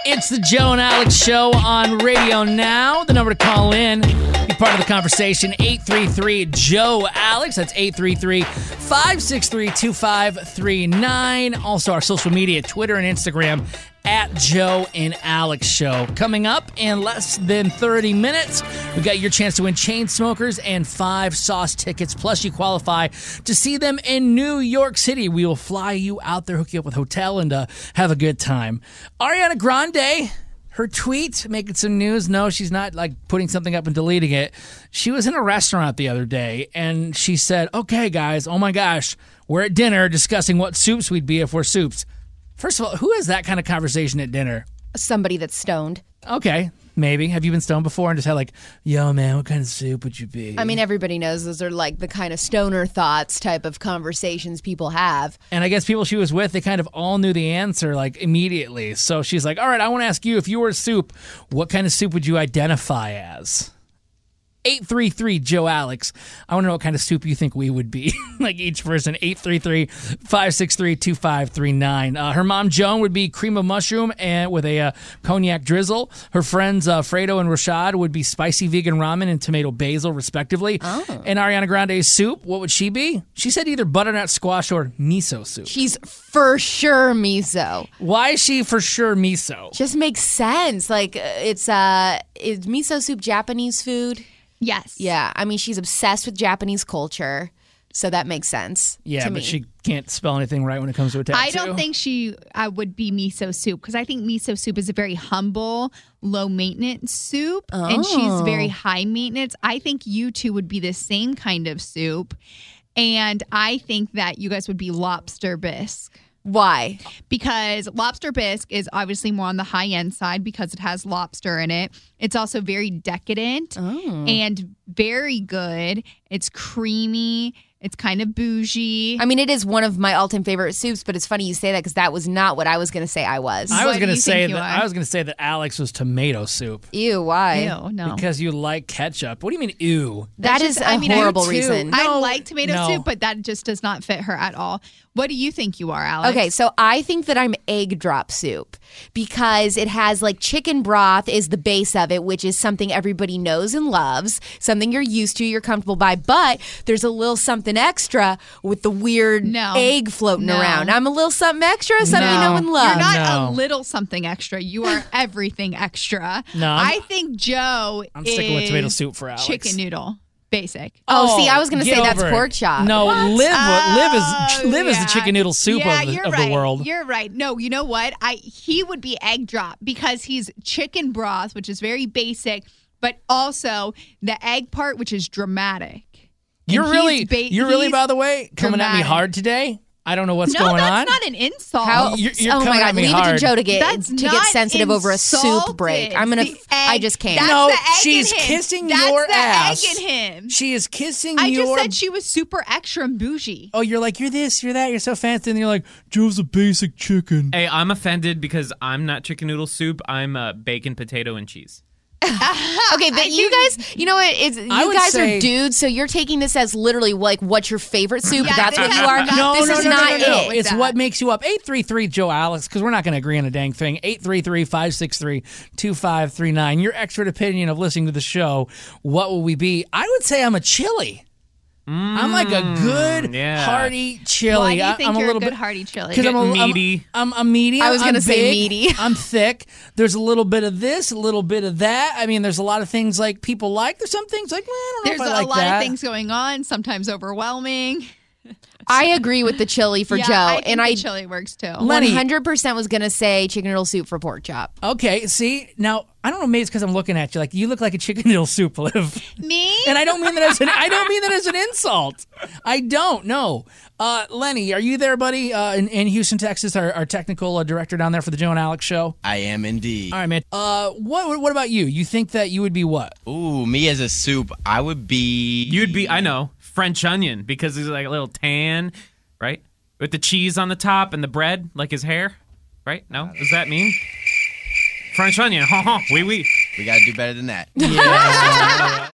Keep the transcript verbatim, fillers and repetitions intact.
It's the Joe and Alex Show on Radio Now. The number to call in, be part of the conversation, eight three three, Joe Alex. That's eight three three, five six three, two five three nine. Also, our social media, Twitter and Instagram, at Joe and Alex Show. Coming up in less than thirty minutes, we got your chance to win Chainsmokers and five Sauce tickets. Plus, you qualify to see them in New York City. We will fly you out there, hook you up with a hotel, and uh, have a good time. Ariana Grande, her tweet making some news. No, she's not like putting something up and deleting it. She was in a restaurant the other day, and she said, okay, guys, oh my gosh, we're at dinner discussing what soups we'd be if we're soups. First of all, who has that kind of conversation at dinner? Somebody that's stoned. Okay, maybe. Have you been stoned before and just had like, yo, man, what kind of soup would you be? I mean, everybody knows those are like the kind of stoner thoughts type of conversations people have. And I guess people she was with, they kind of all knew the answer like immediately. So she's like, all right, I want to ask you, if you were a soup, what kind of soup would you identify as? eight three three, Joe Alex. I want to know what kind of soup you think we would be. Like each person, eight three three, five six three, two five three nine. Uh, her mom, Joan, would be cream of mushroom and with a uh, cognac drizzle. Her friends, uh, Fredo and Rashad, would be spicy vegan ramen and tomato basil, respectively. Oh. And Ariana Grande's soup, what would she be? She said either butternut squash or miso soup. She's for sure miso. Why is she for sure miso? Just makes sense. Like, uh, it's, uh, is miso soup Japanese food? Yes. Yeah. I mean, she's obsessed with Japanese culture, so that makes sense. Yeah, to but me. she can't spell anything right when it comes to a tattoo. I don't think she uh, would be miso soup because I think miso soup is a very humble, low maintenance soup, Oh. and she's very high maintenance. I think you two would be the same kind of soup, and I think that you guys would be lobster bisque. Why? Because lobster bisque is obviously more on the high end side because it has lobster in it. It's also very decadent Oh. and very good. It's creamy. It's kind of bougie. I mean, it is one of my all-time favorite soups, but it's funny you say that because that was not what I was going to say I was. I was What do going to you say think you that are? I was going to say that Alex was tomato soup. Ew, why? Ew, no. Because you like ketchup. What do you mean, ew? That That's is just- a I mean, I horrible do too. reason. No. I like tomato no. soup, but that just does not fit her at all. What do you think you are, Alex? Okay, so I think that I'm egg drop soup because it has like chicken broth is the base of it, which is something everybody knows and loves, something you're used to, you're comfortable by, but there's a little something extra with the weird No. egg floating No. around. I'm a little something extra, something you know and You're love. not No. a little something extra. You are everything extra. No, I'm- I think Joe I'm is sticking with tomato soup for Alex. chicken noodle. Basic. Oh, see, I was going to get say that's over it. pork chop. No, What? live, live is Oh, live is the yeah. chicken noodle soup yeah, of, the, you're of right. the world. You're right. No, you know what? I he would be egg drop because he's chicken broth, which is very basic, but also the egg part, which is dramatic. And You're he's really, ba- you're really, he's by the way, coming at me dramatic. hard today. I don't know what's no, going that's on. not an insult. How? You're- you're oh my coming God! at me Leave it hard. to Joe to get That's to get not sensitive over a soup insulted. break. I'm gonna. The f- I egg- just can't. That's No, the egg she's in him. kissing That's your the ass. egg in him. She is kissing I your. just said she was super extra and bougie. Oh, you're like, you're this, you're that, you're so fancy, and you're like, Joe's a basic chicken. Hey, I'm offended because I'm not chicken noodle soup. I'm uh, bacon, potato, and cheese. Okay, but you guys, you know what? It's, you I would guys say- are dudes, so you're taking this as literally like what's your favorite soup? Yeah, That's this what you has are. got- No, this no, is no, no, not no, no, it. It's That. what makes you up. eight three three, Joe Alex, because we're not going to agree on a dang thing. eight three three, five six three, two five three nine. Your expert opinion of listening to the show, what will we be? I would say I'm a chili. I'm like a good, yeah. hearty chili. Why do you I- think I'm a you're little a good bit hearty chili? because I'm a Get meaty. I'm, I'm a medium. I was going gonna to say meaty. I'm thick. There's a little bit of this, a little bit of that. I mean, there's a lot of things like people like. There's some things like, well, I don't know There's if I a like lot that. of things going on, sometimes overwhelming. I agree with the chili for yeah, Joe, I think and the I chili works too. Lenny. one hundred percent was gonna say chicken noodle soup for pork chop. Okay, see now I don't know. Maybe it's because I'm looking at you like you look like a chicken noodle soup, Liv. Me? And I don't mean that as an I don't mean that as an insult. I don't. No, uh, Lenny, are you there, buddy? Uh, in, in Houston, Texas, our, our technical uh, director down there for the Joe and Alex show. I am indeed. All right, man. Uh, what what about you? You think that you would be what? Ooh, me as a soup, I would be. You'd be, I know, French onion because he's like a little tan, right? With the cheese on the top and the bread, like his hair, right? No? Does that mean? French onion, ha ha, oui, oui. We gotta do better than that. Yeah.